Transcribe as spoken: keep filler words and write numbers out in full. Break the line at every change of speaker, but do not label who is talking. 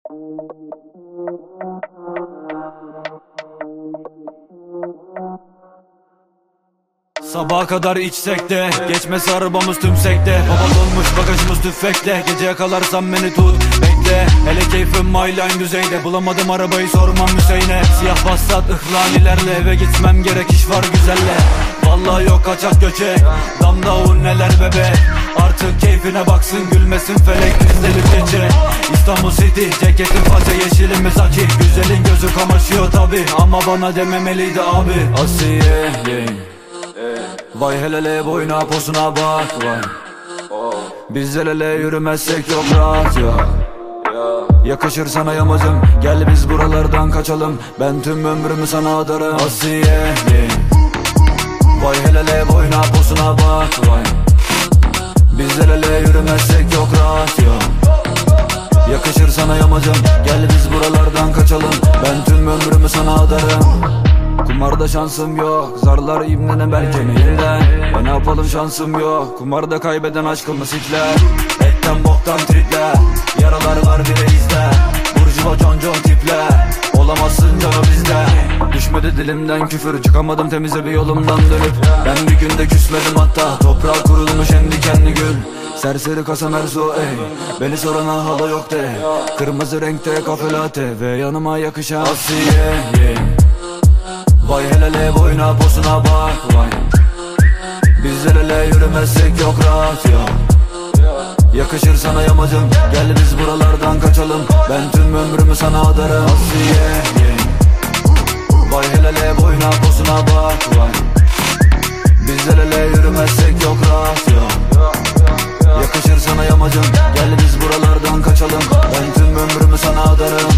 Sabaha kadar içsek de geçmesi arabamız tümsekte. Baba dolmuş bagajımız tüfekle. Gece yakalarsam beni tut bekle. Hele keyfim myline düzeyde. Bulamadım arabayı sormam Hüseyin'e. Siyah Passat ihlanilerle eve gitmem gerek, iş var güzelle. Vallahi yok kaçak göçek. Damda un neler bebe. Artık keyfine baksın gülmesin felek, bizleri gece. İstanbul City ceketim paça, yeşilimiz aki. Güzelin gözü kamaşıyor tabi ama bana dememeliydi abi. Asiye yeah. Vay helele boyuna posuna bak vay. Biz el ele yürümezsek yok rahat ya. Yakışır sana yamacım, gel biz buralardan kaçalım. Ben tüm ömrümü sana adarım. Asiye yeah. Vay helele boyuna posuna bak vay. Biz el ele yürümezsek yok rahat ya. Yakışır sana yamacım, gel biz buralardan kaçalım. Ben tüm ömrümü sana adarım. Kumarda şansım yok, zarlar ibnene belki yeniden. Ya ne yapalım şansım yok, kumarda kaybeden aşkımı sikler. Etten boktan tripler, yaralar var bile izler. Burjuva concon tipler, olamazsın canı bizde. Düşmedi dilimden küfür, çıkamadım temize bir yolumdan dönüp. Ben bir günde küsmedim hatta, toprağa kurulmuş en dikenli gül. Serseri kasa merzo ey, beni sorana hala yok de. Kırmızı renkte kafe latte ve yanıma yakışan Asiye yeah. Vay helele boyuna posuna bak vay. Biz el ele yürümezsek yok rahat ya. Yakışır sana yamacım, gel biz buralardan kaçalım. Ben tüm ömrümü sana adarım. Asiye yeah. Vay helele boyuna posuna bak vay. Biz el ele yürümezsek yok rahat ya. Yakışır sana yamacım, gel biz buralardan kaçalım. Ben tüm ömrümü sana adarım.